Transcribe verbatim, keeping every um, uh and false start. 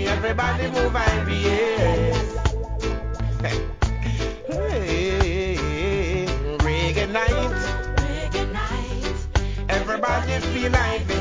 Everybody move and behave. Hey, reggae night. Reggae night. Everybody feel like